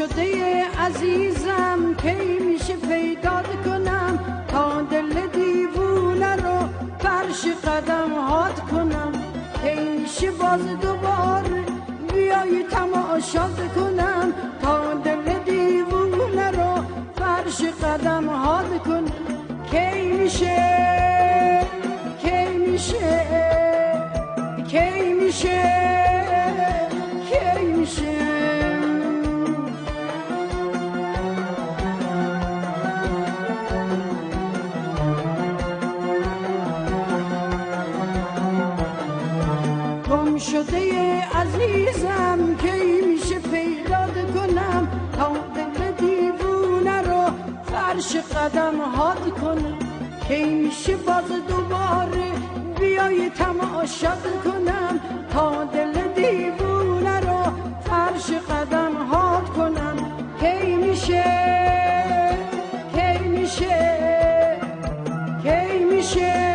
شده عزیزم کی میشه پیدا کنم تا دل دیوونه رو فرش قدم هات کنم کی میشه باز دوباره بیای تماشات کنم تا دل دیوونه رو فرش قدم هات کنم کی میشه کی میشه کی میشه کی میشه گم شده عزیزم کی میشه پیدا کنم تا دل دیوونه رو فرش قدم هات کنم کی میشه باز دوباره بیای تماشات کنم تا دل دیوونه رو فرش قدم هات کنم کی میشه کی میشه کی میشه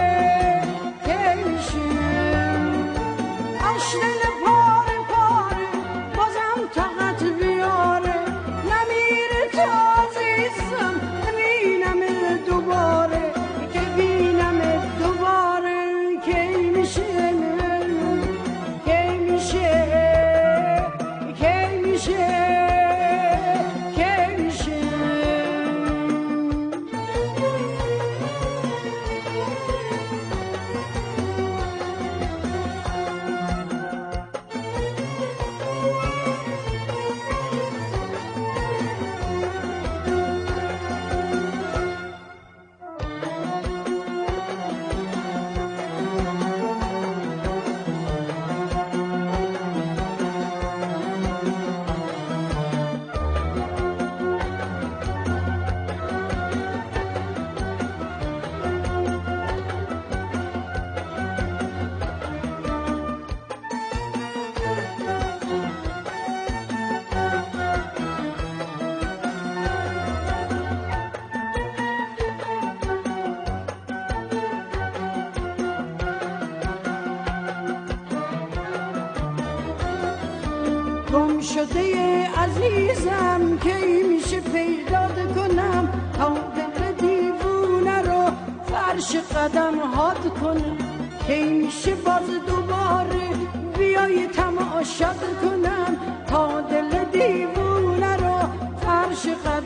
دل پاره پاره بازم طاقت بیاره نمیره تا عزیزم ببینم دوباره که بینم دوباره کی میشه کی میشه کی میشه کی میشه گم شده عزیزم کی میشه پیدا کنم تا دل دیوونه رو فرش قدم هات کنم کی میشه باز دوباره بیای تماشات کنم تا دل دیوونه رو فرش قدم